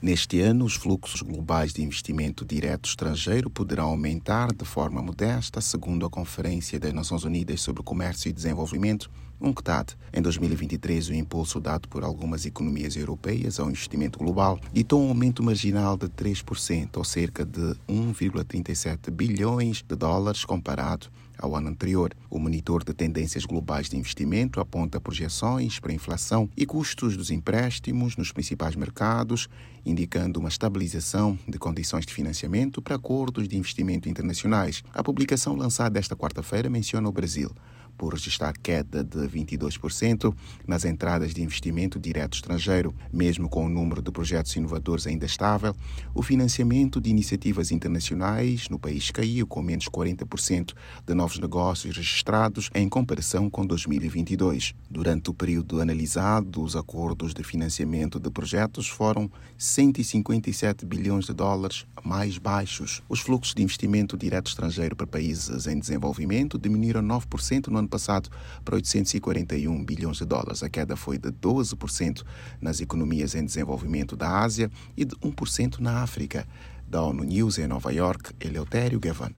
Neste ano, os fluxos globais de investimento direto estrangeiro poderão aumentar de forma modesta, segundo a Conferência das Nações Unidas sobre Comércio e Desenvolvimento, UNCTAD. Em 2023, o impulso dado por algumas economias europeias ao investimento global ditou um aumento marginal de 3%, ou cerca de 1,37 bilhões de dólares comparado ao ano anterior. O monitor de tendências globais de investimento aponta projeções para a inflação e custos dos empréstimos nos principais mercados, indicando uma estabilização de condições de financiamento para acordos de investimento internacionais. A publicação lançada esta quarta-feira menciona o Brasil, por registrar queda de 22% nas entradas de investimento direto estrangeiro. Mesmo com o número de projetos inovadores ainda estável, o financiamento de iniciativas internacionais no país caiu, com menos 40% de novos negócios registrados em comparação com 2022. Durante o período analisado, os acordos de financiamento de projetos foram 157 bilhões de dólares mais baixos. Os fluxos de investimento direto estrangeiro para países em desenvolvimento diminuíram 9% no ano passado para 841 bilhões de dólares. A queda foi de 12% nas economias em desenvolvimento da Ásia e de 1% na África. Da ONU News em Nova York, Eleutério Gavan.